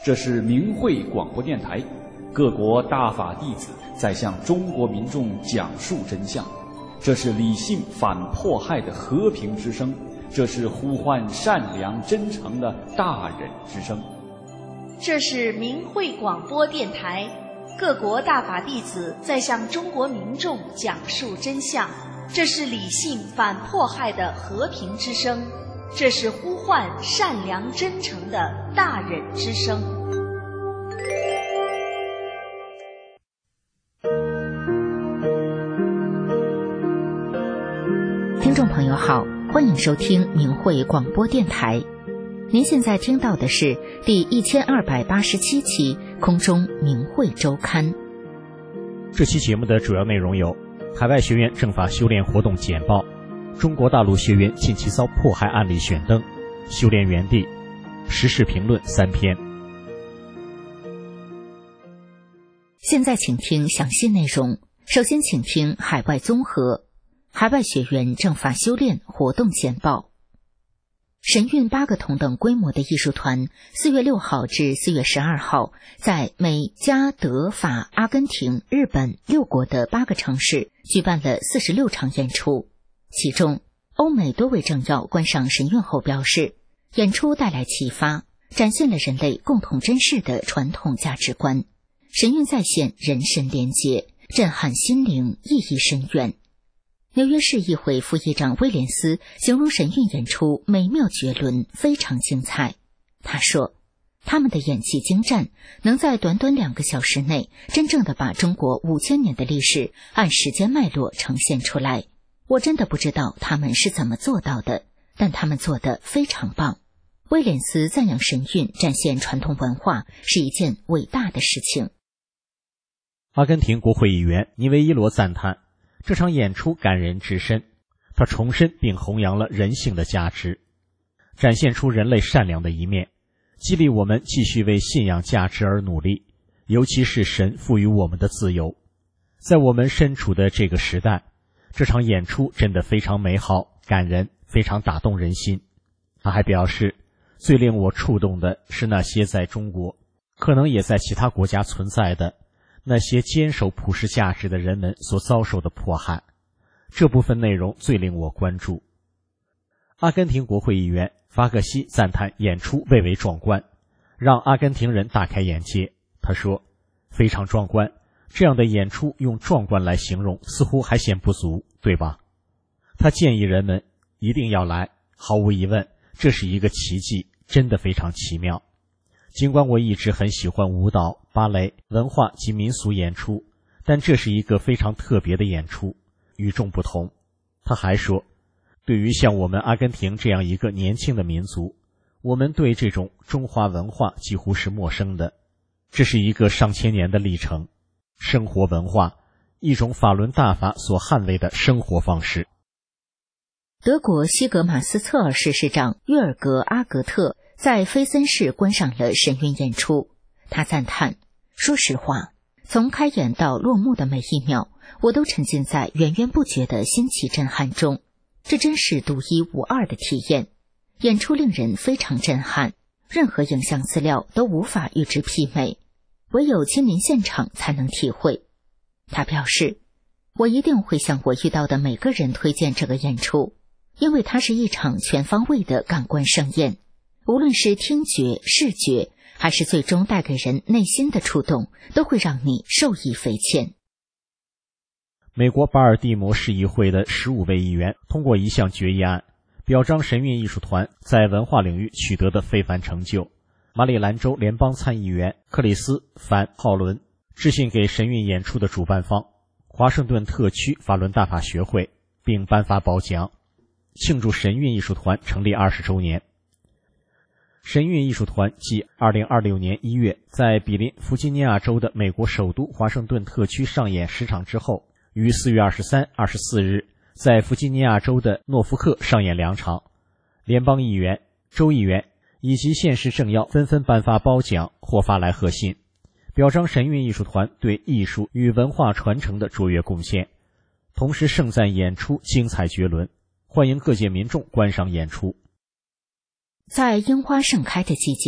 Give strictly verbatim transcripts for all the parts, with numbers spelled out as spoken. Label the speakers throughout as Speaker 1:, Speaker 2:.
Speaker 1: 这是明慧广播电台，各国大法弟子在向中国民众讲述真相。这是理性反迫害的和平之声，这是呼唤善良真诚的大忍之声。
Speaker 2: 这是明慧广播电台，各国大法弟子在向中国民众讲述真相。这是理性反迫害的和平之声，这是呼唤善良真诚的大忍之声。
Speaker 3: 听众朋友好，欢迎收听明慧广播电台。您现在听到的是第一千二百八十七期空中明慧周刊。
Speaker 4: 这期节目的主要内容有：海外学员政法修炼活动简报，中国大陆学员近期遭迫害案例选登，修炼园地，时事评论三篇。
Speaker 3: 现在请听详细内容。首先请听海外综合，海外学员政法修炼活动简报。神韵八个同等规模的艺术团四月六号至四月十二号在美加德法阿根廷日本六国的八个城市举办了四十六场演出。其中欧美多位政要观赏神韵后表示，演出带来启发，展现了人类共同珍视的传统价值观。神韵再现人神连结，震撼心灵，意义深远。纽约市议会副议长威廉斯形容神韵演出美妙绝伦，非常精彩。他说，他们的演技精湛，能在短短两个小时内真正的把中国五千年的历史按时间脉络呈现出来。我真的不知道他们是怎么做到的，但他们做得非常棒。威廉斯赞扬神韵展现传统文化是一件伟大的事情。
Speaker 4: 阿根廷国会议员尼维伊罗赞叹这场演出感人至深，他重申并弘扬了人性的价值，展现出人类善良的一面，激励我们继续为信仰价值而努力，尤其是神赋予我们的自由。在我们身处的这个时代，这场演出真的非常美好、感人，非常打动人心。他还表示，最令我触动的是那些在中国，可能也在其他国家存在的那些坚守普世价值的人们所遭受的迫害，这部分内容最令我关注。阿根廷国会议员法克西赞叹演出蔚为壮观，让阿根廷人大开眼界。他说，非常壮观，这样的演出用壮观来形容似乎还嫌不足，对吧？他建议人们一定要来，毫无疑问，这是一个奇迹，真的非常奇妙。尽管我一直很喜欢舞蹈、芭蕾、文化及民俗演出，但这是一个非常特别的演出，与众不同。他还说，对于像我们阿根廷这样一个年轻的民族，我们对这种中华文化几乎是陌生的。这是一个上千年的历程，生活文化，一种法伦大法所捍卫的生活方式。
Speaker 3: 德国西格马斯策尔市市长约尔格阿格特在菲森市观赏了神韵演出，他赞叹，说实话，从开演到落幕的每一秒，我都沉浸在源源不绝的新奇震撼中，这真是独一无二的体验。演出令人非常震撼，任何影像资料都无法与之媲美，唯有亲临现场才能体会。他表示，我一定会向我遇到的每个人推荐这个演出，因为它是一场全方位的感官盛宴，无论是听觉、视觉，还是最终带给人内心的触动，都会让你受益匪浅。
Speaker 4: 美国巴尔的摩市议会的十五位议员通过一项决议案，表彰神韵艺术团在文化领域取得的非凡成就。马里兰州联邦参议员克里斯·凡·浩伦致信给神韵演出的主办方华盛顿特区法伦大法学会，并颁发褒奖，庆祝神韵艺术团成立二十周年。神韵艺术团继二零二六年一月在比邻弗吉尼亚州的美国首都华盛顿特区上演十场之后，于四月二十三、二十四日在弗吉尼亚州的诺福克上演两场。联邦议员、州议员以及县市政要纷纷颁发褒奖或发来贺信，表彰神韵艺术团对艺术与文化传承的卓越贡献，同时盛赞演出精彩绝伦，欢迎各界民众观赏演出。
Speaker 3: 在樱花盛开的季节，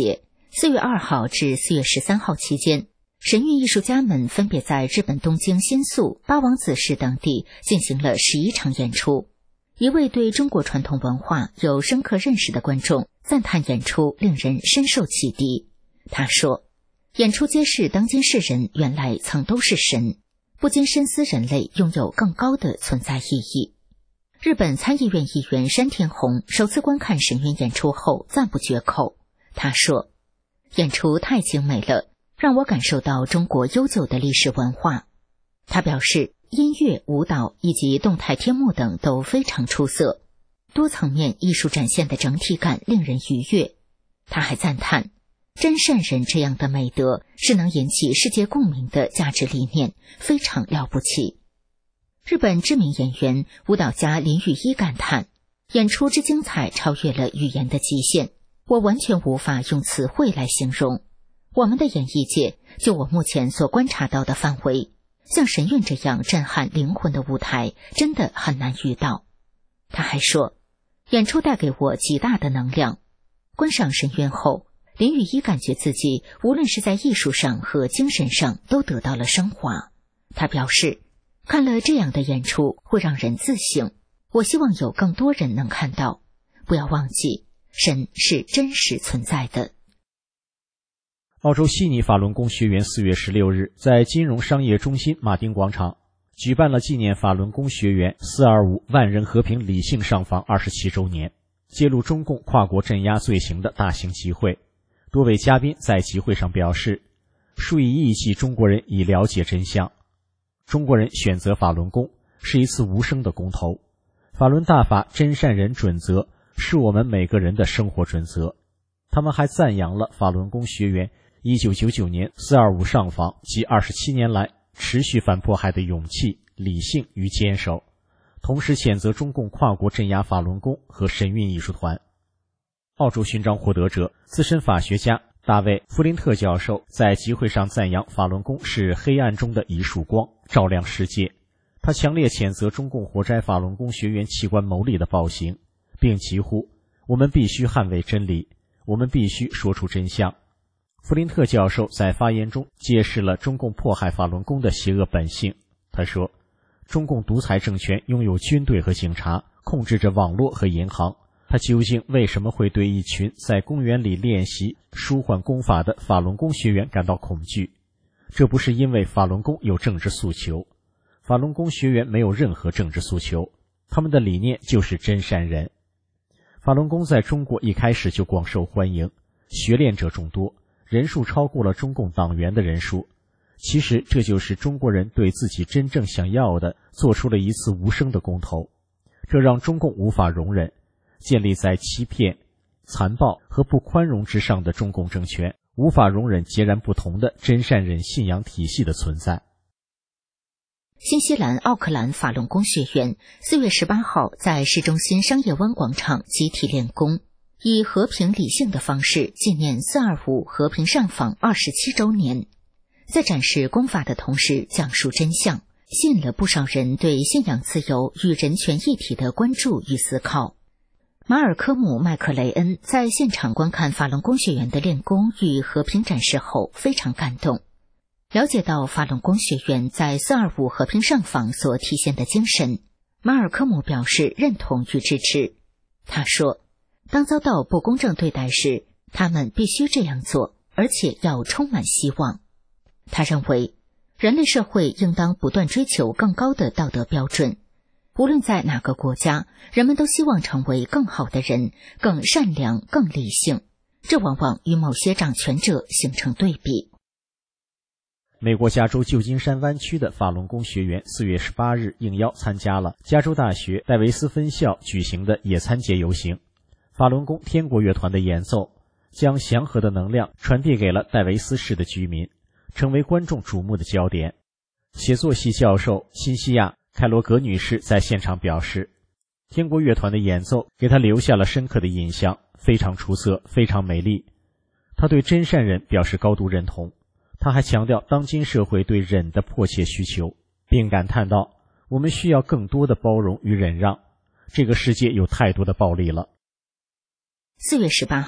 Speaker 3: 四月二号至四月十三号期间，神韵艺术家们分别在日本东京新宿、八王子市等地进行了十一场演出。一位对中国传统文化有深刻认识的观众赞叹演出令人深受启迪。他说，演出揭示当今世人原来曾都是神，不禁深思人类拥有更高的存在意义。日本参议院议员山田宏首次观看神韵演出后赞不绝口。他说，演出太精美了，让我感受到中国悠久的历史文化。他表示，音乐、舞蹈以及动态天幕等都非常出色，多层面艺术展现的整体感令人愉悦。他还赞叹，真善人这样的美德是能引起世界共鸣的价值理念，非常了不起。日本知名演员、舞蹈家林雨一感叹，演出之精彩超越了语言的极限，我完全无法用词汇来形容。我们的演艺界，就我目前所观察到的范围，像神韵这样震撼灵魂的舞台真的很难遇到。他还说，演出带给我极大的能量。观赏神韵后，林雨一感觉自己无论是在艺术上和精神上都得到了升华。他表示，看了这样的演出会让人自省，我希望有更多人能看到，不要忘记，神是真实存在的。
Speaker 4: 澳洲悉尼法轮功学员四月十六日在金融商业中心马丁广场举办了纪念法轮功学员四二五万人和平理性上访二十七周年，揭露中共跨国镇压罪行的大型集会。多位嘉宾在集会上表示，数以亿计中国人已了解真相，中国人选择法轮功是一次无声的公投，法轮大法真善人准则是我们每个人的生活准则。他们还赞扬了法轮功学员一九九九年四二五上访及二十七年来持续反迫害的勇气、理性与坚守，同时谴责中共跨国镇压法轮功和神韵艺术团。澳洲勋章获得者、资深法学家大卫·弗林特教授在集会上赞扬法轮功是黑暗中的一束光，照亮世界。他强烈谴责中共活摘法轮功学员器官牟利的暴行，并疾呼，我们必须捍卫真理，我们必须说出真相。弗林特教授在发言中揭示了中共迫害法轮功的邪恶本性。他说，中共独裁政权拥有军队和警察，控制着网络和银行，他究竟为什么会对一群在公园里练习舒缓功法的法轮功学员感到恐惧？这不是因为法轮功有政治诉求，法轮功学员没有任何政治诉求，他们的理念就是真善人。法轮功在中国一开始就广受欢迎，学练者众多，人数超过了中共党员的人数。其实这就是中国人对自己真正想要的做出了一次无声的公投，这让中共无法容忍。建立在欺骗、残暴和不宽容之上的中共政权无法容忍截然不同的真善人信仰体系的存在。
Speaker 3: 新西兰奥克兰法轮功学员四月十八号在市中心商业湾广场集体练功，以和平理性的方式纪念四二五和平上访二十七周年，在展示功法的同时讲述真相，吸引了不少人对信仰自由与人权议题的关注与思考。马尔科姆·麦克雷恩在现场观看法轮功学员的练功与和平展示后非常感动，了解到法轮功学员在四二五和平上访所体现的精神，马尔科姆表示认同与支持。他说，当遭到不公正对待时，他们必须这样做，而且要充满希望。他认为，人类社会应当不断追求更高的道德标准，无论在哪个国家，人们都希望成为更好的人，更善良、更理性，这往往与某些掌权者形成对比。
Speaker 4: 美国加州旧金山湾区的法轮功学员四月十八日应邀参加了加州大学戴维斯分校举行的野餐节游行。法轮功天国乐团的演奏将祥和的能量传递给了戴维斯市的居民，成为观众瞩目的焦点。写作系教授辛西亚·凯罗格女士在现场表示，天国乐团的演奏给她留下了深刻的印象，非常出色，非常美丽。她对真善忍表示高度认同。她还强调当今社会对忍的迫切需求，并感叹道，我们需要更多的包容与忍让，这个世界有太多的暴力了。
Speaker 3: 四月十八号，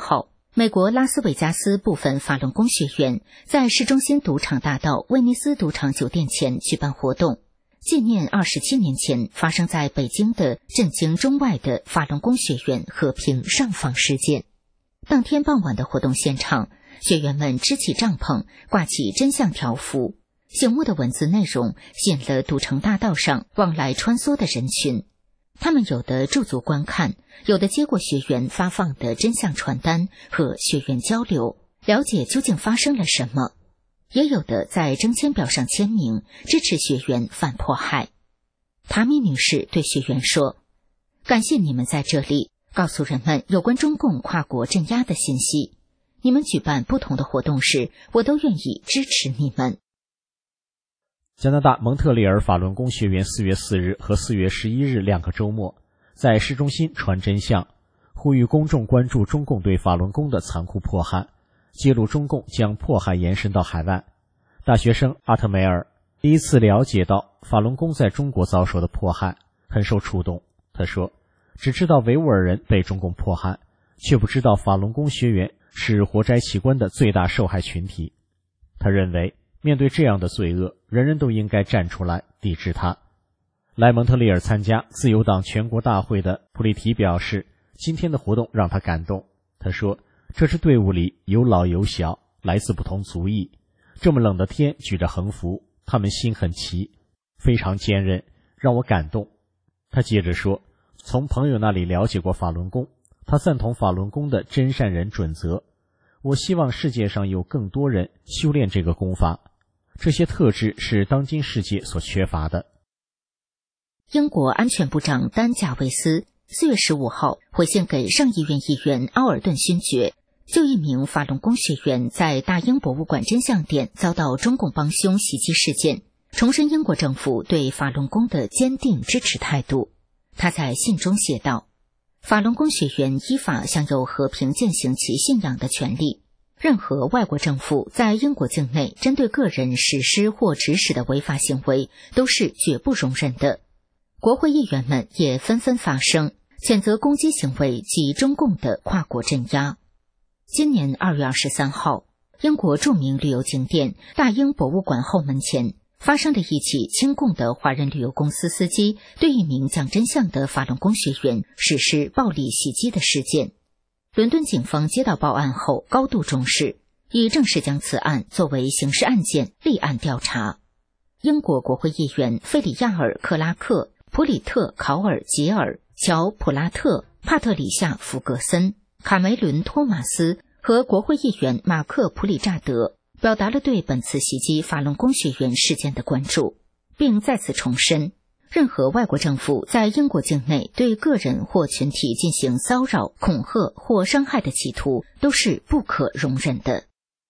Speaker 3: 美国拉斯维加斯部分法轮功学员在市中心赌场大道威尼斯赌场酒店前举办活动，纪念二十七年前发生在北京的震惊中外的法轮功学员和平上访事件。当天傍晚的活动现场，学员们支起帐篷，挂起真相条幅，醒目的文字内容吸引了赌城大道上往来穿梭的人群。他们有的驻足观看，有的接过学员发放的真相传单和学员交流，了解究竟发生了什么，也有的在征签表上签名，支持学员反迫害。塔米女士对学员说，感谢你们在这里告诉人们有关中共跨国镇压的信息，你们举办不同的活动时，我都愿意支持你们。
Speaker 4: 加拿大蒙特利尔法轮功学员四月四日和四月十一日两个周末在市中心传真相，呼吁公众关注中共对法轮功的残酷迫害，揭露中共将迫害延伸到海外。大学生阿特梅尔第一次了解到法轮功在中国遭受的迫害，很受触动。他说，只知道维吾尔人被中共迫害，却不知道法轮功学员是活摘器官的最大受害群体。他认为面对这样的罪恶，人人都应该站出来抵制它。来蒙特利尔参加自由党全国大会的普利提表示，今天的活动让他感动。他说，这支队伍里有老有小，来自不同族裔，这么冷的天举着横幅，他们心很齐，非常坚韧，让我感动。他接着说，从朋友那里了解过法轮功，他赞同法轮功的真善人准则，我希望世界上有更多人修炼这个功法，这些特质是当今世界所缺乏的。
Speaker 3: 英国安全部长丹·贾维斯四月十五号回信给上议院议员奥尔顿勋爵，就一名法轮功学员在大英博物馆真相店遭到中共帮凶袭击事件，重申英国政府对法轮功的坚定支持态度。他在信中写道，法轮功学员依法享有和平践行其信仰的权利，任何外国政府在英国境内针对个人实施或指使的违法行为都是绝不容忍的。国会议员们也纷纷发声，谴责攻击行为及中共的跨国镇压。今年二月二十三号，英国著名旅游景点大英博物馆后门前发生了一起亲共的华人旅游公司司机对一名讲真相的法轮功学员实施暴力袭击的事件。伦敦警方接到报案后高度重视，已正式将此案作为刑事案件立案调查。英国国会议员费里亚尔·克拉克、普里特·考尔·杰尔、乔·普拉特、帕特里夏·福格森、卡梅伦·托马斯和国会议员马克·普里扎德表达了对本次袭击法轮功学员事件的关注，并再次重申，任何外国政府在英国境内对个人或群体进行骚扰、恐吓或伤害的企图都是不可容忍的。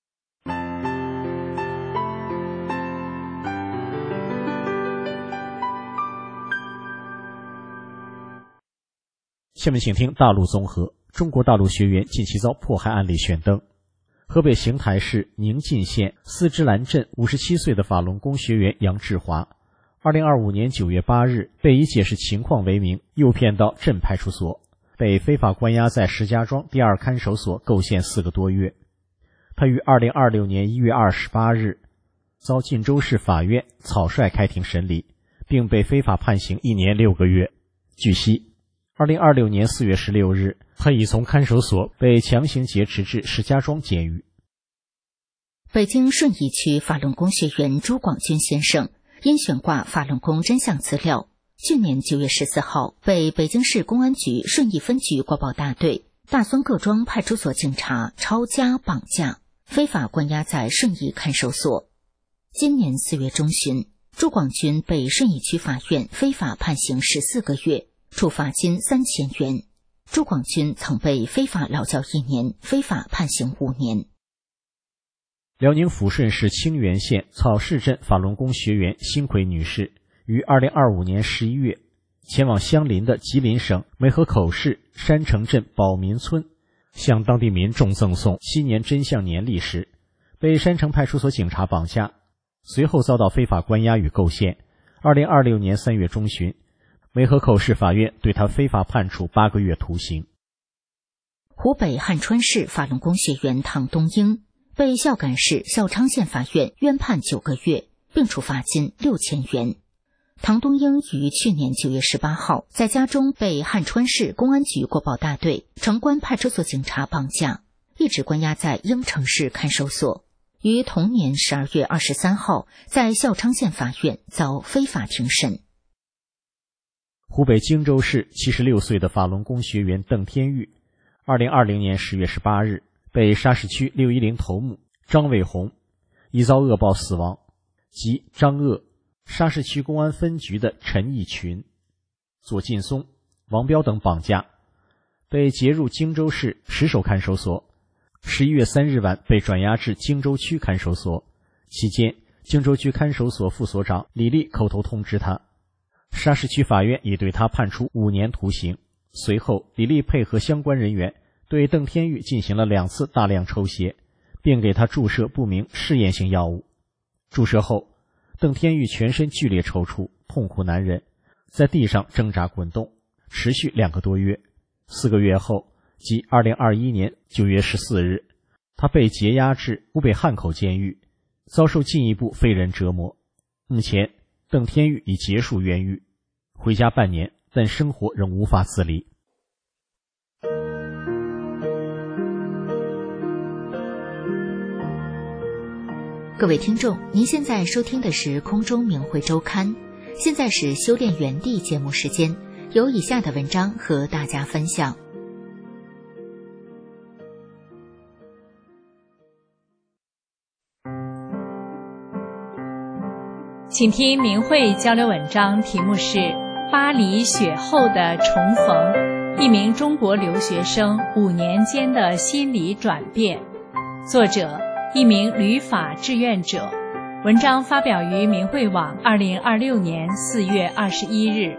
Speaker 4: 下面请听大陆综合。中国大陆学员近期遭迫害案例选登。河北邢台市宁晋县司之兰镇五十七岁的法轮功学员杨志华，二零二五年九月八日被以解释情况为名诱骗到镇派出所，被非法关押在石家庄第二看守所构陷四个多月。他于二零二六年一月二十八日遭晋州市法院草率开庭审理，并被非法判刑一年六个月。据悉，二零二六年四月十六日，他已从看守所被强行劫持至石家庄监狱。
Speaker 3: 北京顺义区法轮功学员朱广军先生因悬挂法轮功真相资料，去年九月十四号被北京市公安局顺义分局国保大队大孙各庄派出所警察抄家绑架，非法关押在顺义看守所。今年四月中旬，朱广军被顺义区法院非法判刑十四个月，处罚金三千元。朱广军曾被非法劳教一年，非法判刑五年。
Speaker 4: 辽宁抚顺市清源县草市镇法轮功学员辛奎女士于二零二五年十一月前往相邻的吉林省梅河口市山城镇保民村，向当地民众赠送七年真相年历时，被山城派出所警察绑架，随后遭到非法关押与构陷。二零二六年三月中旬，梅河口市法院对他非法判处八个月徒刑。
Speaker 3: 湖北汉川市法轮功学员唐东英被孝感市孝昌县法院冤判九个月，并处罚金六千元。唐东英于去年九月十八号在家中被汉川市公安局国保大队城关派出所警察绑架，一直关押在应城市看守所，于同年十二月二十三号在孝昌县法院遭非法庭审。
Speaker 4: 湖北荆州市七十六岁的法轮功学员邓天玉，二零二零年十月十八日被沙市区六一零头目张伟红疑遭恶报死亡，及张鄂沙市区公安分局的陈义群、左劲松、王彪等绑架，被劫入荆州市石首看守所。十一月三日晚被转押至荆州区看守所，期间荆州区看守所副所长李丽口头通知他，沙市区法院已对他判处五年徒刑。随后李丽配合相关人员对邓天玉进行了两次大量抽血，并给他注射不明试验性药物。注射后，邓天玉全身剧烈抽搐，痛苦难忍，在地上挣扎滚动，持续两个多月。四个月后，即二零二一年九月十四日，他被劫押至湖北汉口监狱，遭受进一步非人折磨。目前，邓天玉已结束冤狱，回家半年，但生活仍无法自理。
Speaker 3: 各位听众，您现在收听的是空中明慧周刊，现在是修炼园地节目时间，有以下的文章和大家分享。
Speaker 5: 请听明慧交流文章，题目是《巴黎雪后的重逢》，一名中国留学生五年间的心理转变，作者一名旅法志愿者。文章发表于明慧网二零二六年四月二十一日。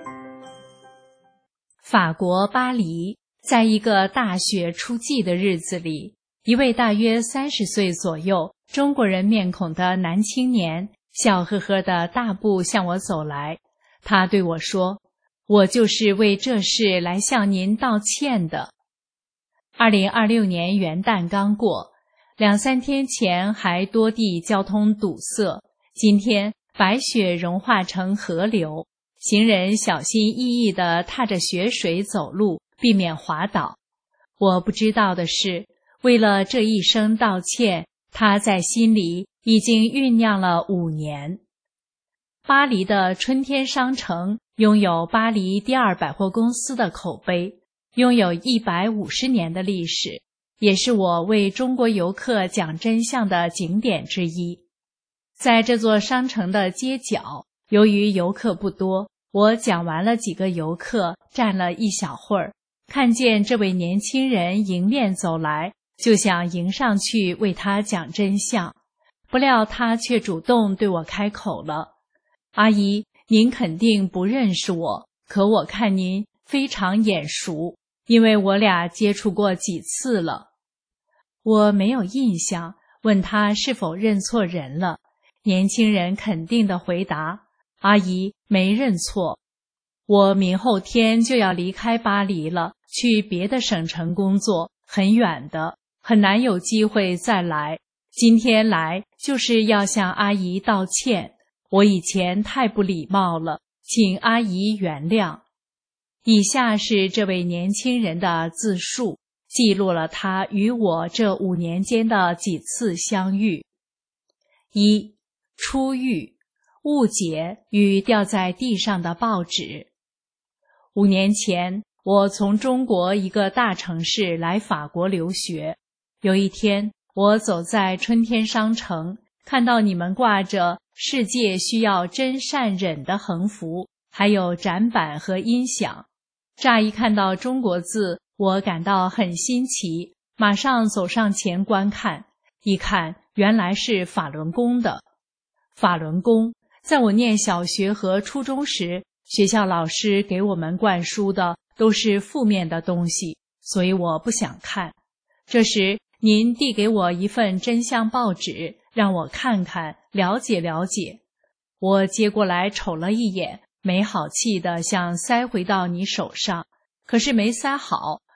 Speaker 5: 法国巴黎，在一个大雪初霁的日子里，一位大约三十岁左右、中国人面孔的男青年笑呵呵地大步向我走来。他对我说：“我就是为这事来向您道歉的。”二零二六年元旦刚过，两三天前还多地交通堵塞，今天白雪融化成河流，行人小心翼翼地踏着雪水走路，避免滑倒。我不知道的是，为了这一声道歉，他在心里已经酝酿了五年。巴黎的春天商城拥有巴黎第二百货公司的口碑，拥有一百五十年的历史，也是我为中国游客讲真相的景点之一。在这座商城的街角，由于游客不多，我讲完了几个游客，站了一小会儿，看见这位年轻人迎面走来，就想迎上去为他讲真相，不料他却主动对我开口了：“阿姨，您肯定不认识我，可我看您非常眼熟，因为我俩接触过几次了。”我没有印象，问他是否认错人了。年轻人肯定地回答：“阿姨，没认错。我明后天就要离开巴黎了，去别的省城工作，很远的，很难有机会再来。今天来就是要向阿姨道歉，我以前太不礼貌了，请阿姨原谅。”以下是这位年轻人的自述，记录了他与我这五年间的几次相遇。一、初遇，误解与掉在地上的报纸。五年前，我从中国一个大城市来法国留学。有一天，我走在春天商城，看到你们挂着“世界需要真善忍”的横幅，还有展板和音响。乍一看到中国字，我感到很新奇，马上走上前观看，一看原来是法轮功的。法轮功，在我念小学和初中时，学校老师给我们灌输的都是负面的东西，所以我不想看。这时您递给我一份真相报纸，让我看看，了解了解。我接过来瞅了一眼，没好气地想塞回到你手上，可是没塞好，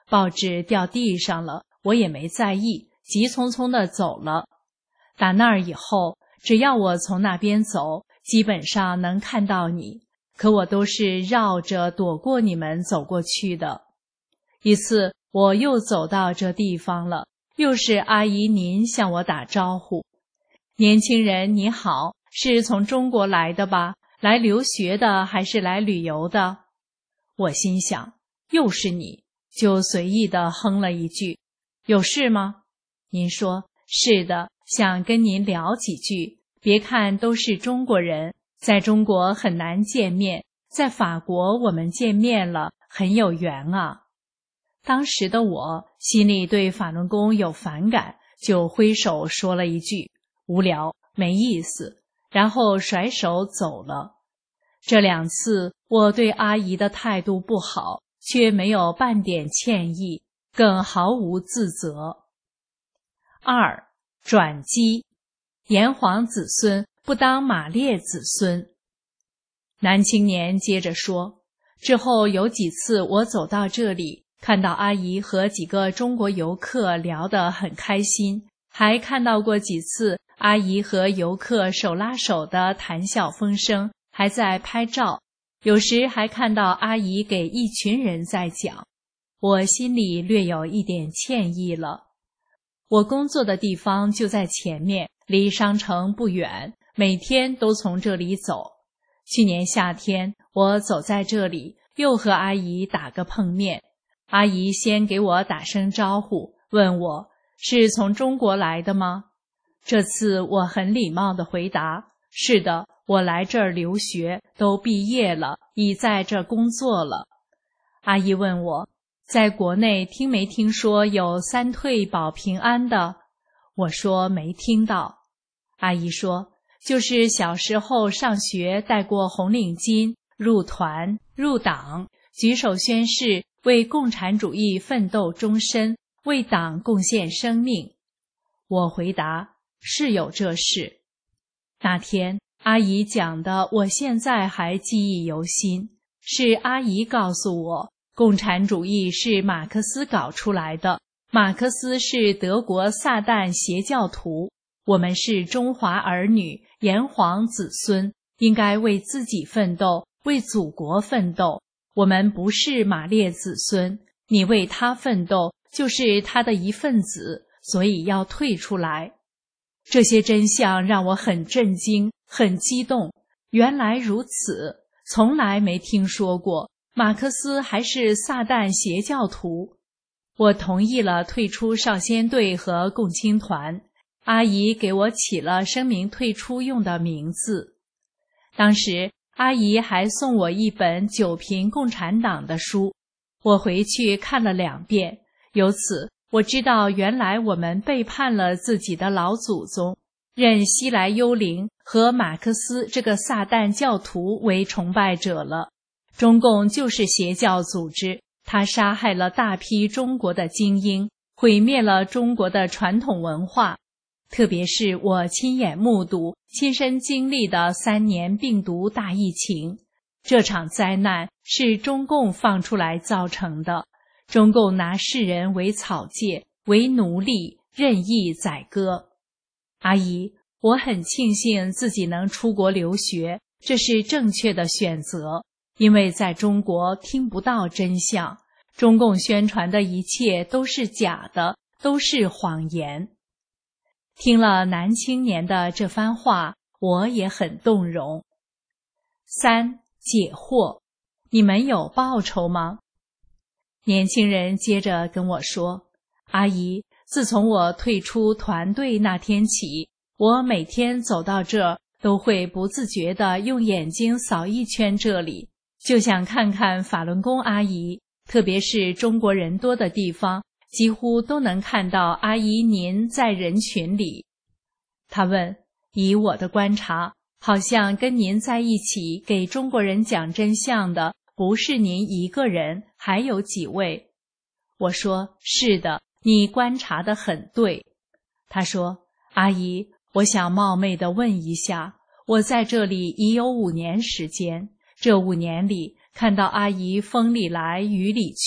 Speaker 5: 报纸掉地上了，我也没在意，急匆匆地走了。打那儿以后，只要我从那边走，基本上能看到你，可我都是绕着躲过你们走过去的。一次我又走到这地方了，又是阿姨您向我打招呼：年轻人你好，是从中国来的吧？来留学的还是来旅游的？我心想，又是你，就随意地哼了一句：有事吗？您说，是的，想跟您聊几句。别看都是中国人，在中国很难见面，在法国我们见面了，很有缘啊。当时的我心里对法轮功有反感，就挥手说了一句：无聊，没意思，然后甩手走了。这两次我对阿姨的态度不好，却没有半点歉意，更毫无自责。二、转机，炎黄子孙不当马列子孙。男青年接着说，之后有几次我走到这里，看到阿姨和几个中国游客聊得很开心，还看到过几次阿姨和游客手拉手的谈笑风生，还在拍照，有时还看到阿姨给一群人在讲，我心里略有一点歉意了。我工作的地方就在前面，离商城不远，每天都从这里走。去年夏天我走在这里，又和阿姨打个碰面，阿姨先给我打声招呼，问我是从中国来的吗？这次我很礼貌地回答，是的，我来这儿留学，都毕业了，已在这儿工作了。阿姨问我，在国内听没听说有三退保平安的？我说没听到。阿姨说，就是小时候上学戴过红领巾，入团入党，举手宣誓为共产主义奋斗终身，为党贡献生命。我回答，是有这事。那天阿姨讲的我现在还记忆犹新，是阿姨告诉我，共产主义是马克思搞出来的，马克思是德国撒旦邪教徒，我们是中华儿女，炎黄子孙，应该为自己奋斗，为祖国奋斗。我们不是马列子孙，你为他奋斗，就是他的一份子，所以要退出来。这些真相让我很震惊，很激动。原来如此，从来没听说过马克思还是撒旦邪教徒。我同意了退出少先队和共青团，阿姨给我起了声明退出用的名字。当时阿姨还送我一本九评共产党的书，我回去看了两遍，由此我知道原来我们背叛了自己的老祖宗，认西来幽灵和马克思这个撒旦教徒为崇拜者了。中共就是邪教组织，他杀害了大批中国的精英，毁灭了中国的传统文化。特别是我亲眼目睹、亲身经历的三年病毒大疫情，这场灾难是中共放出来造成的。中共拿世人为草芥，为奴隶，任意宰割。阿姨，我很庆幸自己能出国留学，这是正确的选择，因为在中国听不到真相，中共宣传的一切都是假的，都是谎言。听了男青年的这番话，我也很动容。三、解惑，你们有报酬吗？年轻人接着跟我说，阿姨，自从我退出团队那天起，我每天走到这儿都会不自觉地用眼睛扫一圈这里，就想看看法轮功阿姨，特别是中国人多的地方，几乎都能看到阿姨您在人群里。他问，以我的观察，好像跟您在一起给中国人讲真相的不是您一个人，还有几位？我说，是的，你观察得很对。他说，阿姨，我想冒昧地问一下，我在这里已有五年时间，这五年里看到阿姨风里来雨里去，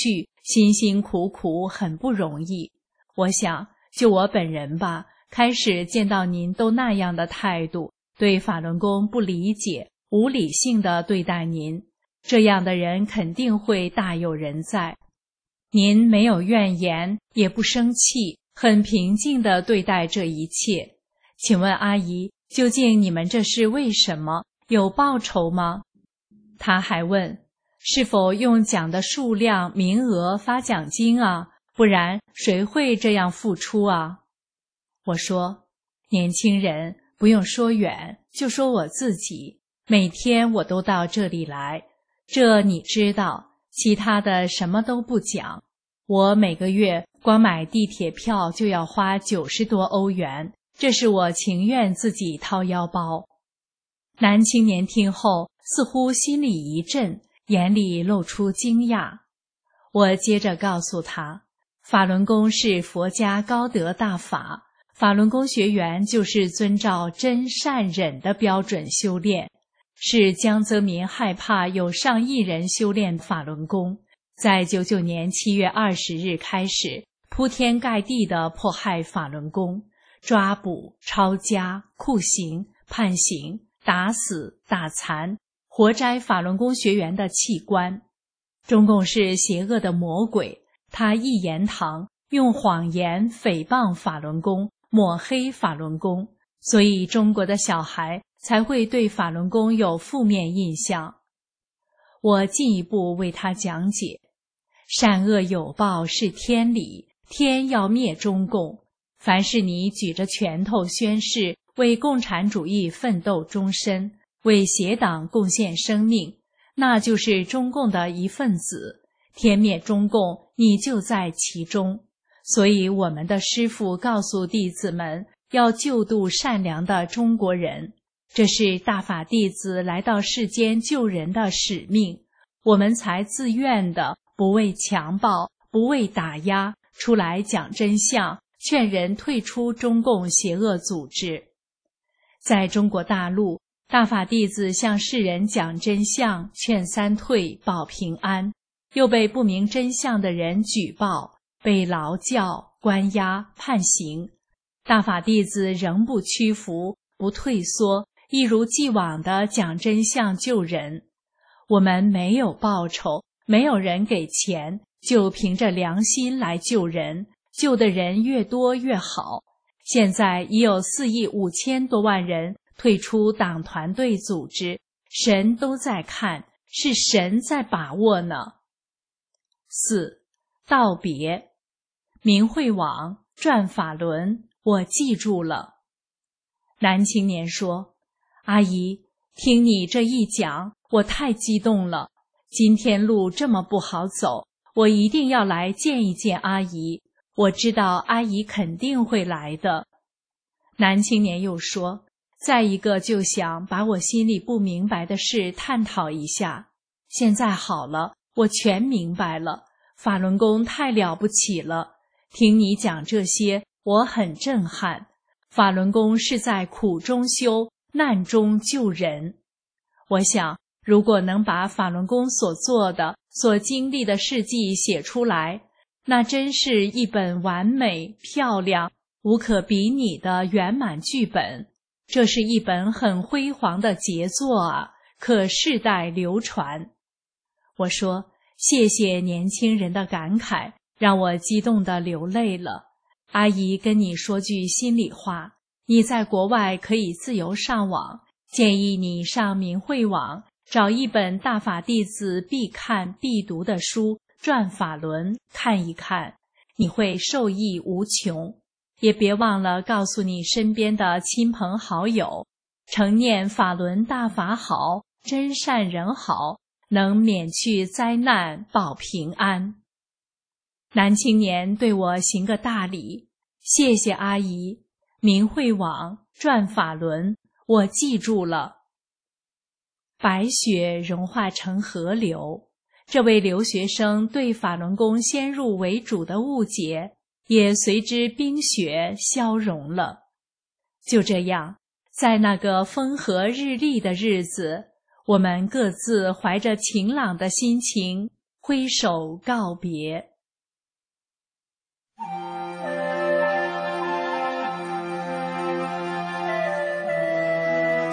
Speaker 5: 辛辛苦苦很不容易。我想，就我本人吧，开始见到您都那样的态度，对法轮功不理解，无理性的对待您，这样的人肯定会大有人在。您没有怨言，也不生气，很平静地对待这一切。请问阿姨，究竟你们这是为什么？有报酬吗？他还问，是否用奖的数量、名额发奖金啊？不然谁会这样付出啊？我说，年轻人，不用说远，就说我自己，每天我都到这里来，这你知道，其他的什么都不讲。我每个月光买地铁票就要花九十多欧元，这是我情愿自己掏腰包。男青年听后似乎心里一震，眼里露出惊讶。我接着告诉他，法轮功是佛家高德大法，法轮功学员就是遵照真善忍的标准修炼，是江泽民害怕有上亿人修炼法轮功，在九九年七月二十日开始铺天盖地地迫害法轮功，抓捕、抄家、酷刑、判刑、打死、打残，活摘法轮功学员的器官。中共是邪恶的魔鬼，他一言堂，用谎言诽谤法轮功，抹黑法轮功，所以中国的小孩才会对法轮功有负面印象。我进一步为他讲解，善恶有报是天理，天要灭中共，凡是你举着拳头宣誓为共产主义奋斗终身，为邪党贡献生命，那就是中共的一份子，天灭中共，你就在其中。所以我们的师父告诉弟子们，要救度善良的中国人，这是大法弟子来到世间救人的使命，我们才自愿的，不为强暴，不为打压，出来讲真相，劝人退出中共邪恶组织。在中国大陆，大法弟子向世人讲真相，劝三退，保平安，又被不明真相的人举报，被劳教、关押、判刑。大法弟子仍不屈服，不退缩，一如既往地讲真相救人。我们没有报酬，没有人给钱，就凭着良心来救人，救的人越多越好。现在已有四亿五千多万人退出党团队组织，神都在看，是神在把握呢。四、道别。明慧网转法轮，我记住了。男青年说，阿姨，听你这一讲，我太激动了，今天路这么不好走，我一定要来见一见阿姨，我知道阿姨肯定会来的。男青年又说，再一个就想把我心里不明白的事探讨一下。现在好了，我全明白了，法轮功太了不起了。听你讲这些，我很震撼。法轮功是在苦中修，难中救人。我想，如果能把法轮功所做的、所经历的事迹写出来，那真是一本完美、漂亮、无可比拟的圆满剧本。这是一本很辉煌的杰作啊，可世代流传。我说，谢谢年轻人的感慨，让我激动地流泪了。阿姨跟你说句心里话，你在国外可以自由上网，建议你上明慧网，找一本大法弟子必看必读的书《转法轮》看一看，你会受益无穷。也别忘了告诉你身边的亲朋好友，常念法轮大法好，真善人好，能免去灾难，保平安。男青年对我行个大礼，谢谢阿姨。明慧网转法轮，我记住了。白雪融化成河流，这位留学生对法轮功先入为主的误解也随之冰雪消融了。就这样，在那个风和日丽的日子，我们各自怀着晴朗的心情挥手告别。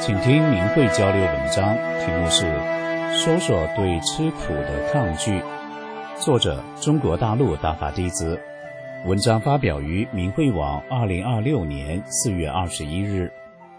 Speaker 6: 请听明慧交流文章，题目是《说说对吃苦的抗拒》，作者中国大陆大法弟子。文章发表于明慧网二零二六年四月二十一日。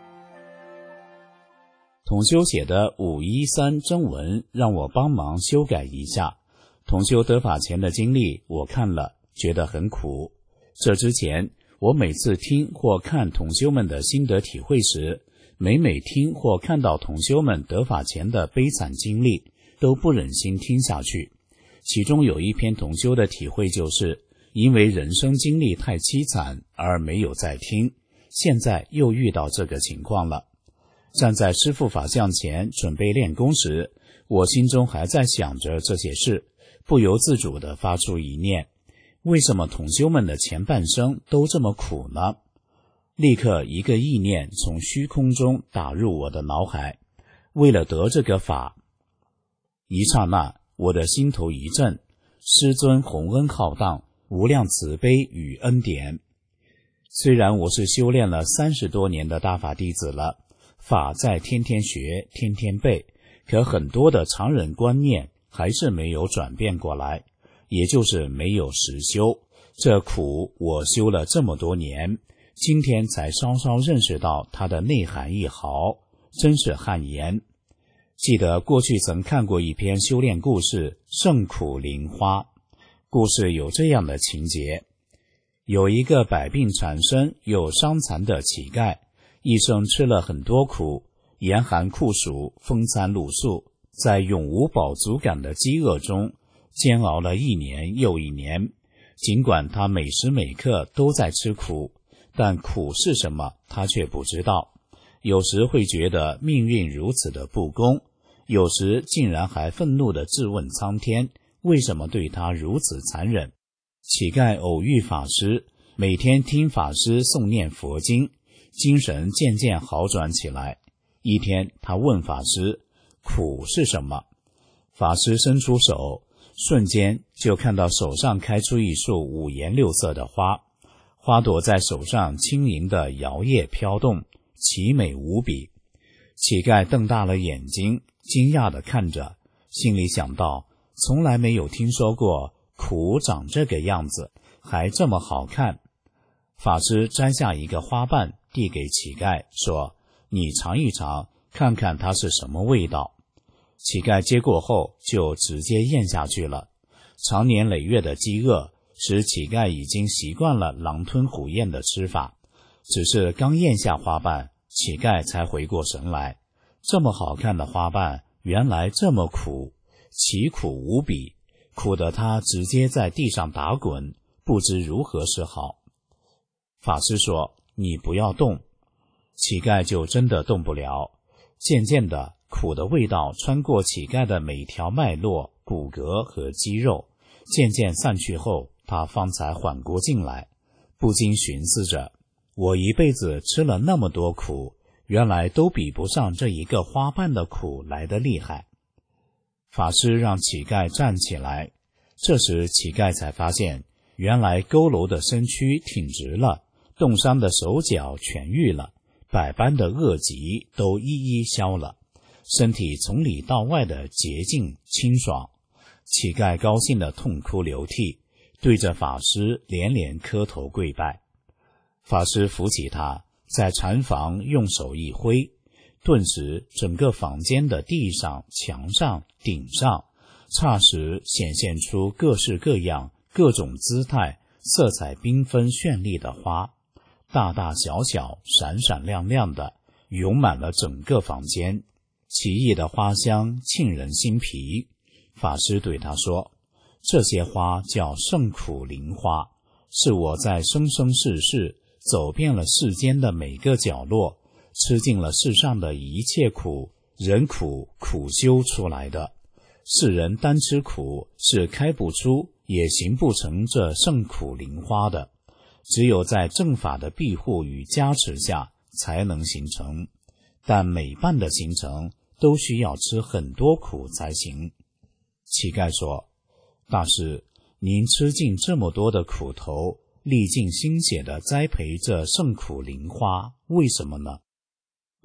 Speaker 6: 同修写的五一三正文让我帮忙修改一下。同修得法前的经历我看了，觉得很苦。这之前我每次听或看同修们的心得体会时，每每听或看到同修们得法前的悲惨经历，都不忍心听下去。其中有一篇同修的体会就是，因为人生经历太凄惨而没有再听，现在又遇到这个情况了。站在师父法像前准备练功时，我心中还在想着这些事，不由自主地发出一念：为什么同修们的前半生都这么苦呢？立刻一个意念从虚空中打入我的脑海，为了得这个法。一刹那，我的心头一震，师尊洪恩浩荡，无量慈悲与恩典。虽然我是修炼了三十多年的大法弟子了，法在天天学，天天背，可很多的常人观念还是没有转变过来，也就是没有实修。这苦我修了这么多年，今天才稍稍认识到它的内涵一毫，真是汗颜。记得过去曾看过一篇修炼故事《圣苦灵花》，故事有这样的情节：有一个百病缠身又伤残的乞丐，一生吃了很多苦，严寒酷暑，风餐露宿，在永无饱足感的饥饿中煎熬了一年又一年。尽管他每时每刻都在吃苦，但苦是什么他却不知道。有时会觉得命运如此的不公，有时竟然还愤怒地质问苍天，为什么对他如此残忍。乞丐偶遇法师，每天听法师诵念佛经，精神渐渐好转起来。一天他问法师，苦是什么？法师伸出手，瞬间就看到手上开出一束五颜六色的花，花朵在手上轻盈地摇曳飘动，奇美无比。乞丐瞪大了眼睛，惊讶地看着，心里想到，从来没有听说过苦长这个样子，还这么好看。法师摘下一个花瓣递给乞丐，说：你尝一尝，看看它是什么味道。乞丐接过后就直接咽下去了。长年累月的饥饿使乞丐已经习惯了狼吞虎咽的吃法，只是刚咽下花瓣，乞丐才回过神来，这么好看的花瓣原来这么苦，奇苦无比，苦得他直接在地上打滚，不知如何是好。法师说：你不要动。乞丐就真的动不了。渐渐的，苦的味道穿过乞丐的每条脉络、骨骼和肌肉，渐渐散去后，他方才缓过劲来，不禁寻思着：我一辈子吃了那么多苦，原来都比不上这一个花瓣的苦来得厉害。法师让乞丐站起来，这时乞丐才发现，原来佝偻的身躯挺直了，冻伤的手脚痊愈了，百般的恶疾都一一消了，身体从里到外的洁净清爽。乞丐高兴地痛哭流涕，对着法师连连磕头跪拜。法师扶起他，在禅房用手一挥，顿时整个房间的地上、墙上、顶上霎时显现出各式各样、各种姿态、色彩缤纷绚丽的花，大大小小，闪闪亮亮的，涌满了整个房间。奇异的花香沁人心脾。法师对他说：这些花叫圣苦灵花，是我在生生世世走遍了世间的每个角落，吃尽了世上的一切苦，人苦苦修出来的。世人单吃苦是开不出也行不成这圣苦灵花的，只有在正法的庇护与加持下才能形成，但每半的形成都需要吃很多苦才行。乞丐说：大师，您吃尽这么多的苦头，历尽心血的栽培这圣苦灵花，为什么呢？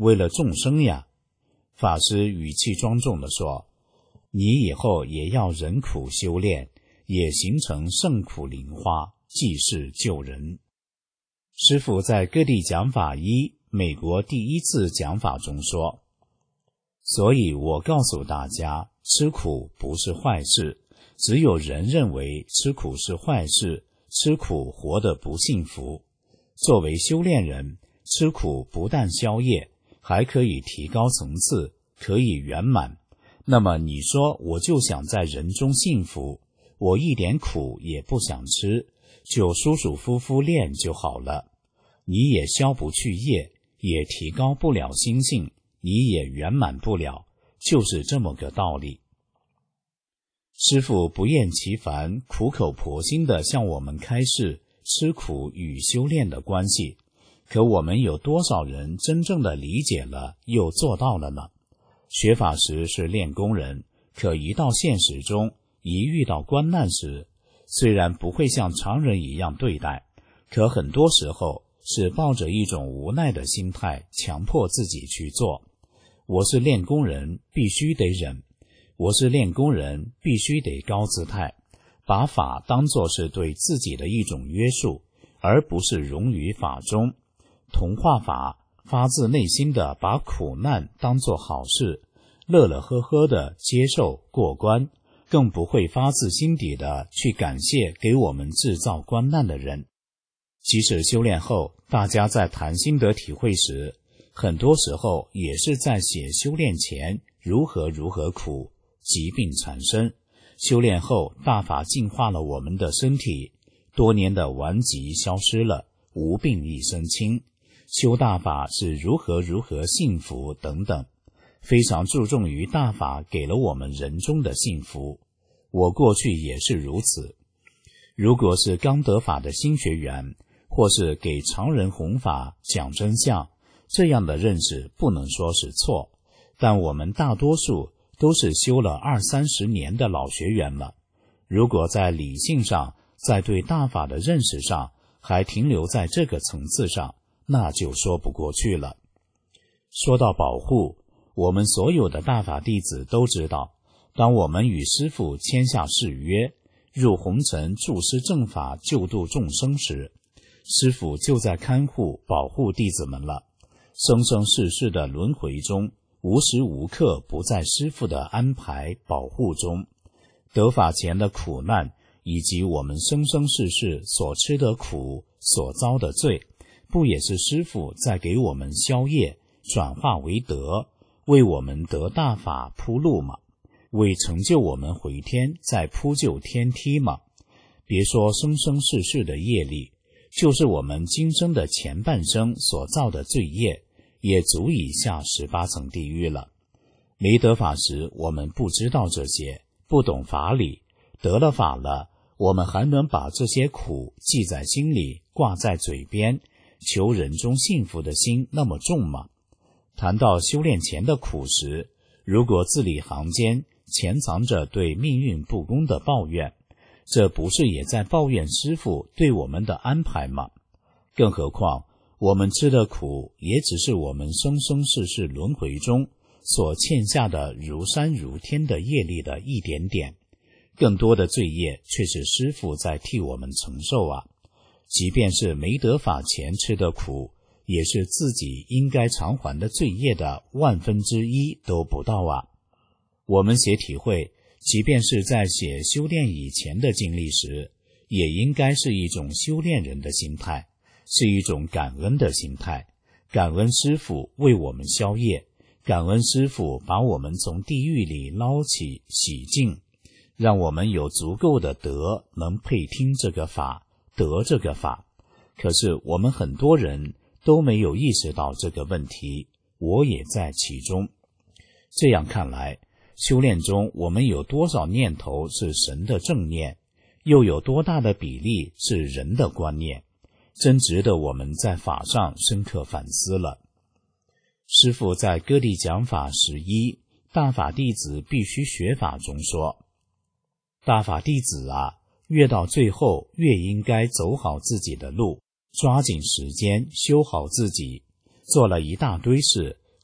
Speaker 6: 为了众生呀。法师语气庄重地说，你以后也要忍苦修炼，也形成圣苦灵花，济世救人。师父在各地讲法一美国第一次讲法中说，所以我告诉大家，吃苦不是坏事，只有人认为吃苦是坏事，吃苦活得不幸福。作为修炼人，吃苦不但消业，还可以提高层次，可以圆满。那么你说我就想在人中幸福，我一点苦也不想吃，就舒舒服服练就好了。你也消不去业，也提高不了心性，你也圆满不了，就是这么个道理。师父不厌其烦，苦口婆心地向我们开示吃苦与修炼的关系，可我们有多少人真正的理解了又做到了呢？学法时是练功人，可一到现实中，一遇到关难时，虽然不会像常人一样对待，可很多时候是抱着一种无奈的心态强迫自己去做。我是练功人，必须得忍；我是练功人，必须得高姿态，把法当作是对自己的一种约束，而不是融于法中。同化法，发自内心的把苦难当作好事，乐乐呵呵的接受过关，更不会发自心底的去感谢给我们制造关难的人。即使修炼后，大家在谈心得体会时，很多时候也是在写修炼前如何如何苦，疾病缠身。修炼后，大法净化了我们的身体，多年的顽疾消失了，无病一身轻。修大法是如何如何幸福等等，非常注重于大法给了我们人中的幸福。我过去也是如此。如果是刚得法的新学员，或是给常人弘法讲真相，这样的认识不能说是错，但我们大多数都是修了二三十年的老学员了。如果在理性上，在对大法的认识上，还停留在这个层次上，那就说不过去了。说到保护，我们所有的大法弟子都知道，当我们与师父签下誓约，入红尘助师正法救度众生时，师父就在看护保护弟子们了。生生世世的轮回中，无时无刻不在师父的安排保护中。得法前的苦难，以及我们生生世世所吃的苦，所遭的罪，不也是师父在给我们消业，转化为德，为我们得大法铺路吗？为成就我们回天再铺就天梯吗？别说生生世世的业力，就是我们今生的前半生所造的罪业，也足以下十八层地狱了。没得法时，我们不知道这些，不懂法理；得了法了，我们还能把这些苦记在心里，挂在嘴边，求人中幸福的心那么重吗？谈到修炼前的苦时，如果字里行间潜藏着对命运不公的抱怨，这不是也在抱怨师父对我们的安排吗？更何况我们吃的苦，也只是我们生生世世轮回中所欠下的如山如天的业力的一点点，更多的罪业却是师父在替我们承受啊！即便是没得法前吃的苦，也是自己应该偿还的罪业的万分之一都不到啊！我们写体会，即便是在写修炼以前的经历时，也应该是一种修炼人的心态，是一种感恩的心态，感恩师父为我们消业，感恩师父把我们从地狱里捞起洗净，让我们有足够的德能配听这个法，得这个法。可是我们很多人都没有意识到这个问题，我也在其中。这样看来，修炼中我们有多少念头是神的正念，又有多大的比例是人的观念，真值得我们在法上深刻反思了。师父在各地讲法十一大法弟子必须学法中说，大法弟子啊，越到最后越应该走好自己的路，抓紧时间修好自己。做了一大堆事，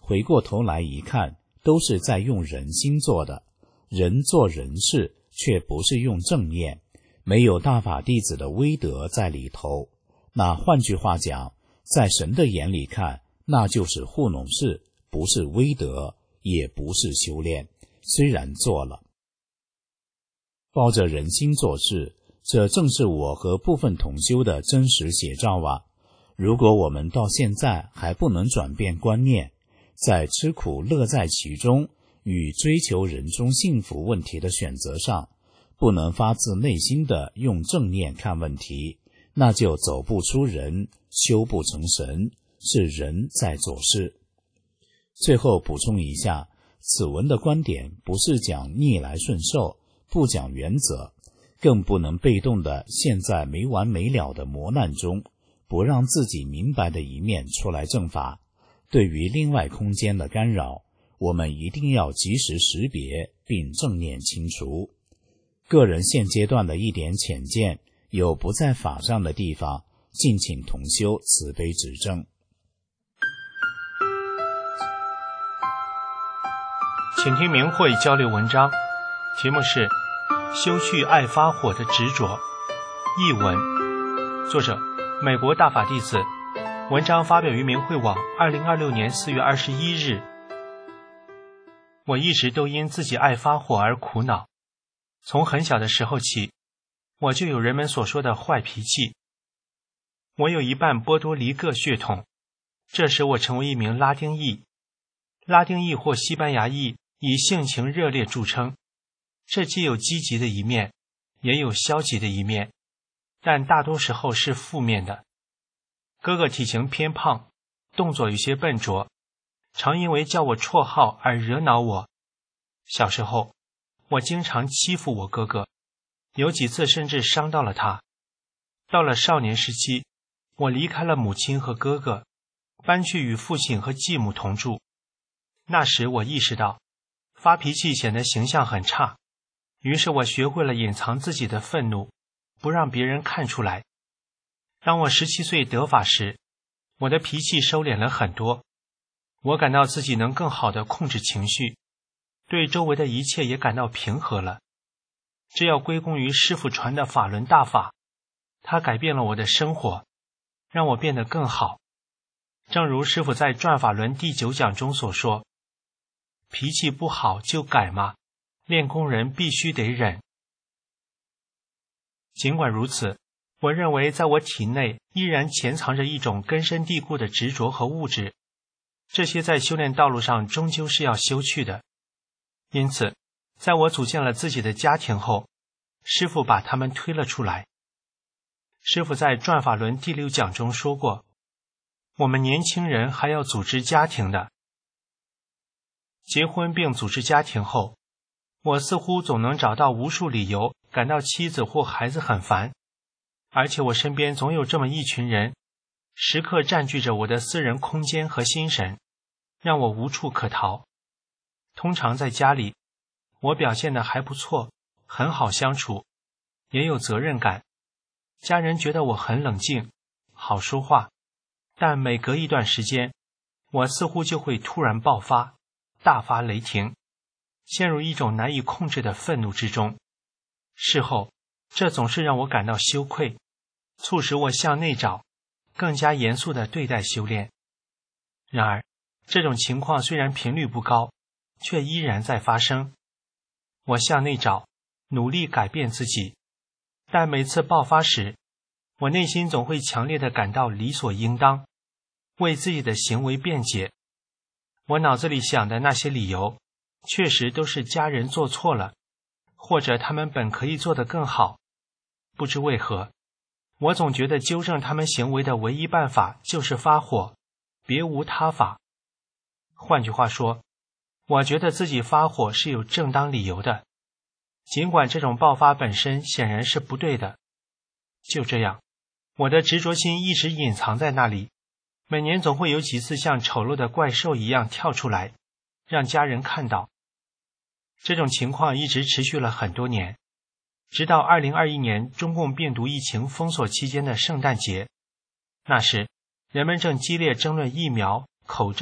Speaker 6: 回过头来一看，都是在用人心做的，人做人事，却不是用正念，没有大法弟子的威德在里头。那换句话讲，在神的眼里看，那就是糊弄事，不是威德，也不是修炼，虽然做了。抱着人心做事，这正是我和部分同修的真实写照啊！如果我们到现在还不能转变观念，在吃苦乐在其中与追求人中幸福问题的选择上，不能发自内心的用正念看问题，那就走不出人，修不成神，是人在做事。最后补充一下，此文的观点不是讲逆来顺受，不讲原则，更不能被动的陷在没完没了的磨难中，不让自己明白的一面出来正法。对于另外空间的干扰，我们一定要及时识别并正念清除。个人现阶段的一点浅见，有不在法上的地方，敬请同修慈悲指正。
Speaker 7: 请听明慧交流文章，题目是修去爱发火的执着。译文，作者美国大法弟子，文章发表于明慧网二零二六年四月二十一日。我一直都因自己爱发火而苦恼，从很小的时候起，我就有人们所说的坏脾气。我有一半波多黎各血统，这使我成为一名拉丁裔。拉丁裔或西班牙裔以性情热烈著称，这既有积极的一面，也有消极的一面，但大多时候是负面的。哥哥体型偏胖，动作有些笨拙，常因为叫我绰号而惹恼我。小时候，我经常欺负我哥哥，有几次甚至伤到了他。到了少年时期，我离开了母亲和哥哥，搬去与父亲和继母同住。那时我意识到，发脾气显得形象很差，于是我学会了隐藏自己的愤怒，不让别人看出来。当我十七岁得法时，我的脾气收敛了很多，我感到自己能更好地控制情绪，对周围的一切也感到平和了。这要归功于师父传的法轮大法，它改变了我的生活，让我变得更好。正如师父在转法轮第九讲中所说，脾气不好就改嘛，练功人必须得忍。尽管如此，我认为在我体内依然潜藏着一种根深蒂固的执着和物质，这些在修炼道路上终究是要修去的。因此，在我组建了自己的家庭后，师父把他们推了出来。师父在转法轮第六讲中说过，我们年轻人还要组织家庭的。结婚并组织家庭后，我似乎总能找到无数理由感到妻子或孩子很烦，而且我身边总有这么一群人，时刻占据着我的私人空间和心神，让我无处可逃。通常在家里，我表现得还不错，很好相处，也有责任感，家人觉得我很冷静，好说话，但每隔一段时间，我似乎就会突然爆发，大发雷霆，陷入一种难以控制的愤怒之中。事后，这总是让我感到羞愧，促使我向内找，更加严肃地对待修炼。然而，这种情况虽然频率不高，却依然在发生。我向内找，努力改变自己，但每次爆发时，我内心总会强烈地感到理所应当，为自己的行为辩解。我脑子里想的那些理由，确实都是家人做错了，或者他们本可以做得更好。不知为何，我总觉得纠正他们行为的唯一办法就是发火，别无他法。换句话说，我觉得自己发火是有正当理由的，尽管这种爆发本身显然是不对的。就这样，我的执着心一直隐藏在那里，每年总会有几次像丑陋的怪兽一样跳出来，让家人看到。这种情况一直持续了很多年，直到二零二一年中共病毒疫情封锁期间的圣诞节。那时，人们正激烈争论疫苗、口罩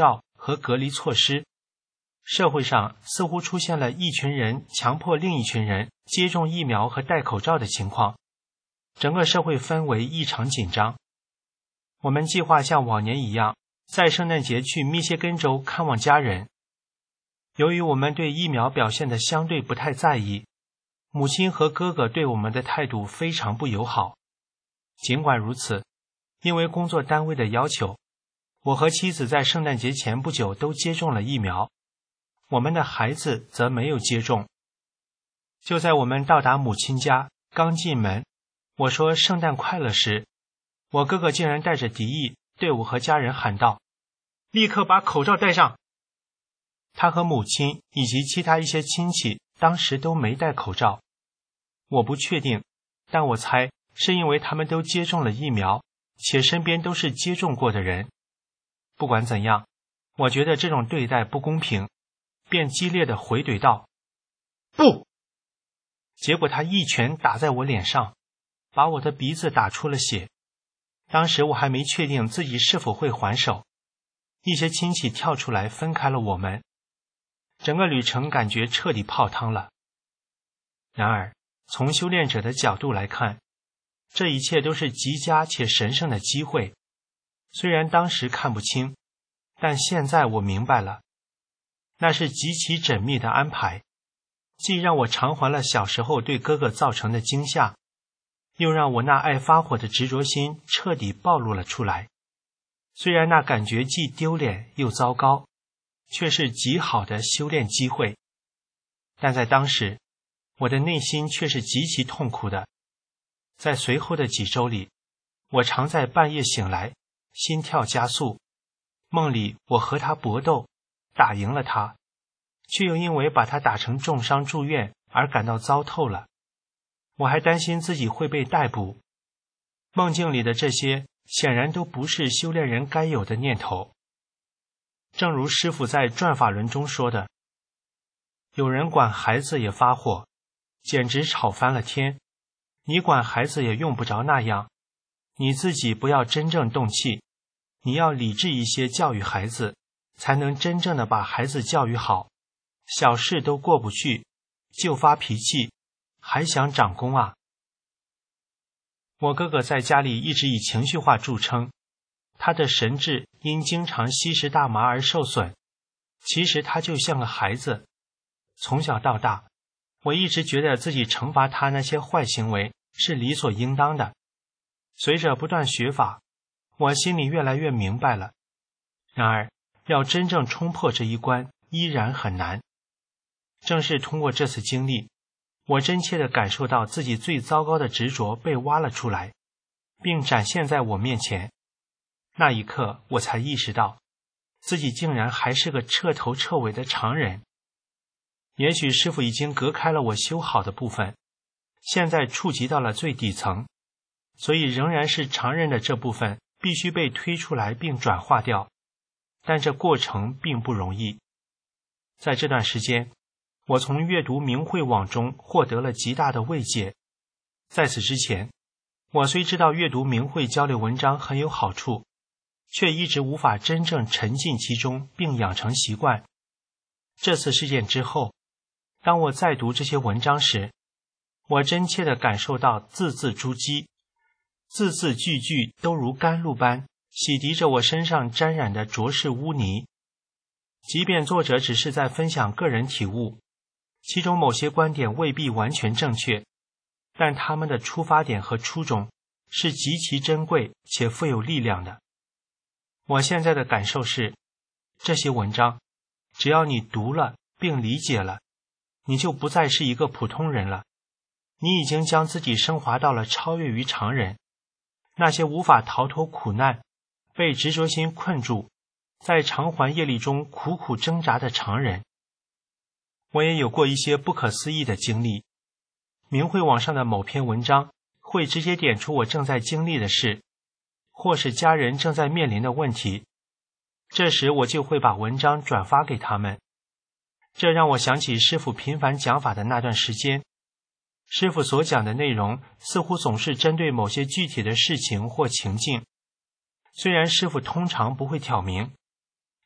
Speaker 7: 和隔离措施，社会上似乎出现了一群人强迫另一群人接种疫苗和戴口罩的情况，整个社会氛围异常紧张。我们计划像往年一样，在圣诞节去密歇根州看望家人。由于我们对疫苗表现得相对不太在意，母亲和哥哥对我们的态度非常不友好。尽管如此，因为工作单位的要求，我和妻子在圣诞节前不久都接种了疫苗，我们的孩子则没有接种。就在我们到达母亲家，刚进门，我说圣诞快乐时，我哥哥竟然带着敌意对我和家人喊道：立刻把口罩戴上！他和母亲以及其他一些亲戚当时都没戴口罩，我不确定，但我猜是因为他们都接种了疫苗，且身边都是接种过的人。不管怎样，我觉得这种对待不公平，便激烈地回怼道：不！结果他一拳打在我脸上，把我的鼻子打出了血。当时我还没确定自己是否会还手，一些亲戚跳出来分开了我们，整个旅程感觉彻底泡汤了。然而，从修炼者的角度来看，这一切都是极佳且神圣的机会。虽然当时看不清，但现在我明白了，那是极其缜密的安排，既让我偿还了小时候对哥哥造成的惊吓，又让我那爱发火的执着心彻底暴露了出来。虽然那感觉既丢脸又糟糕，却是极好的修炼机会。但在当时，我的内心却是极其痛苦的。在随后的几周里，我常在半夜醒来，心跳加速，梦里我和他搏斗，打赢了他，却又因为把他打成重伤住院而感到糟透了。我还担心自己会被逮捕。梦境里的这些显然都不是修炼人该有的念头。正如师父在转法轮中说的，有人管孩子也发火，简直吵翻了天。你管孩子也用不着那样，你自己不要真正动气，你要理智一些教育孩子，才能真正的把孩子教育好。小事都过不去，就发脾气，还想长功啊？我哥哥在家里一直以情绪化著称，他的神智因经常吸食大麻而受损。其实他就像个孩子，从小到大，我一直觉得自己惩罚他那些坏行为是理所应当的。随着不断学法，我心里越来越明白了。然而，要真正冲破这一关，依然很难。正是通过这次经历，我真切地感受到自己最糟糕的执着被挖了出来，并展现在我面前。那一刻，我才意识到，自己竟然还是个彻头彻尾的常人。也许师父已经隔开了我修好的部分，现在触及到了最底层，所以仍然是常人的这部分必须被推出来并转化掉，但这过程并不容易。在这段时间，我从阅读明慧网中获得了极大的慰藉。在此之前，我虽知道阅读明慧交流文章很有好处，却一直无法真正沉浸其中并养成习惯。这次事件之后，当我再读这些文章时，我真切地感受到字字珠玑，字字句句都如甘露般洗涤着我身上沾染的浊世污泥。即便作者只是在分享个人体悟，其中某些观点未必完全正确，但他们的出发点和初衷是极其珍贵且富有力量的。我现在的感受是，这些文章，只要你读了并理解了，你就不再是一个普通人了。你已经将自己升华到了超越于常人。那些无法逃脱苦难，被执着心困住，在偿还业力中苦苦挣扎的常人。我也有过一些不可思议的经历。明慧网上的某篇文章会直接点出我正在经历的事，或是家人正在面临的问题。这时我就会把文章转发给他们。这让我想起师父频繁讲法的那段时间。师父所讲的内容似乎总是针对某些具体的事情或情境。虽然师父通常不会挑明，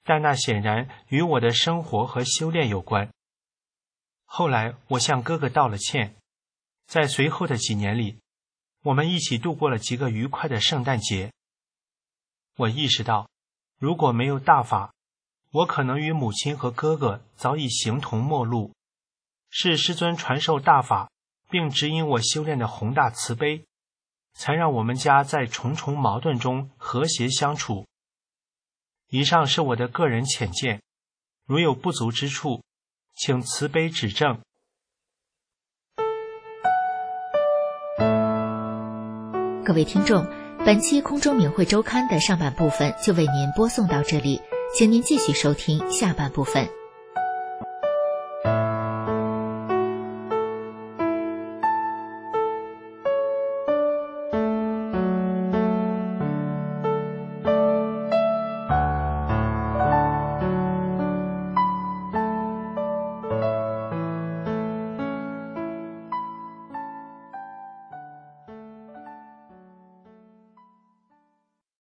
Speaker 7: 但那显然与我的生活和修炼有关。后来我向哥哥道了歉，在随后的几年里，我们一起度过了几个愉快的圣诞节。我意识到，如果没有大法，我可能与母亲和哥哥早已形同陌路。是师尊传授大法，并指引我修炼的宏大慈悲，才让我们家在重重矛盾中和谐相处。以上是我的个人浅见，如有不足之处，请慈悲指正。
Speaker 3: 各位听众，本期空中明慧周刊的上半部分就为您播送到这里，请您继续收听下半部分。